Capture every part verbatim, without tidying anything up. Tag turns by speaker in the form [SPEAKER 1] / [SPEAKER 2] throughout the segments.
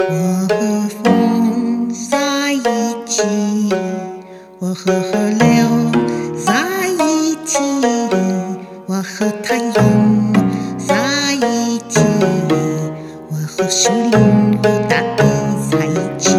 [SPEAKER 1] 我和风在一起，我和河流在一起，我和太阳在一起，我和树林和大地在一起。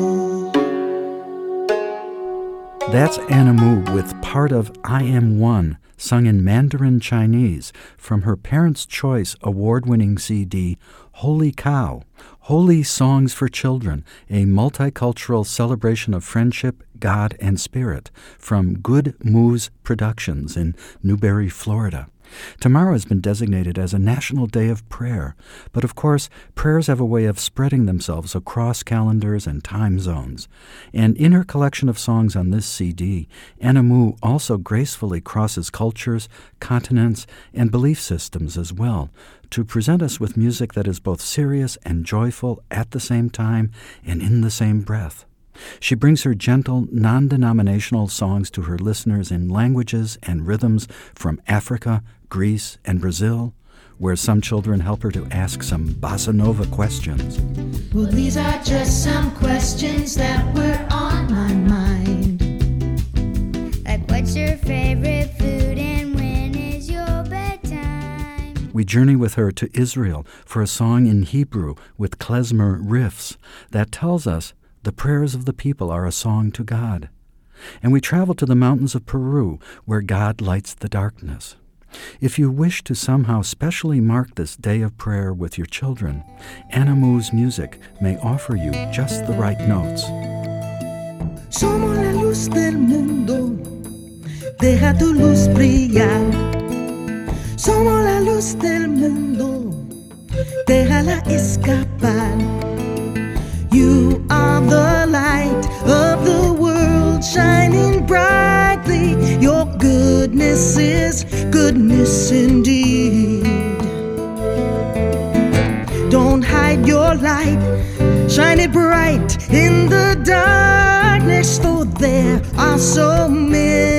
[SPEAKER 2] That's Anna Mu with part of I Am One, sung in Mandarin Chinese from her Parents' Choice award-winning C D, Holy Cow, Holy Songs for Children, a multicultural celebration of friendship, God, and spirit, from Good Moose Productions in Newberry, Florida. Tomorrow has been designated as a National Day of Prayer, but of course, prayers have a way of spreading themselves across calendars and time zones. And in her collection of songs on this C D, Anna Mu also gracefully crosses cultures, continents, and belief systems as well, to present us with music that is both serious and joyful at the same time and in the same breath. She brings her gentle, non-denominational songs to her listeners in languages and rhythms from Africa, Greece, and Brazil, where some children help her to ask some bossa nova questions.
[SPEAKER 1] Well, these are just some questions that were on my mind.
[SPEAKER 3] Like, what's your favorite food and when is your bedtime?
[SPEAKER 2] We journey with her to Israel for a song in Hebrew with klezmer riffs that tells us the prayers of the people are a song to God. And we travel to the mountains of Peru, where God lights the darkness. If you wish to somehow specially mark this day of prayer with your children, Anna Mu's music may offer you just the right notes.
[SPEAKER 1] Somos la luz del mundo, deja tu luz brillar. Somos la luz del mundo, déjala escapar. You are the light of the world, shining brightly. Your goodness is goodness indeed. Don't hide your light, shine it bright in the darkness, though there are so many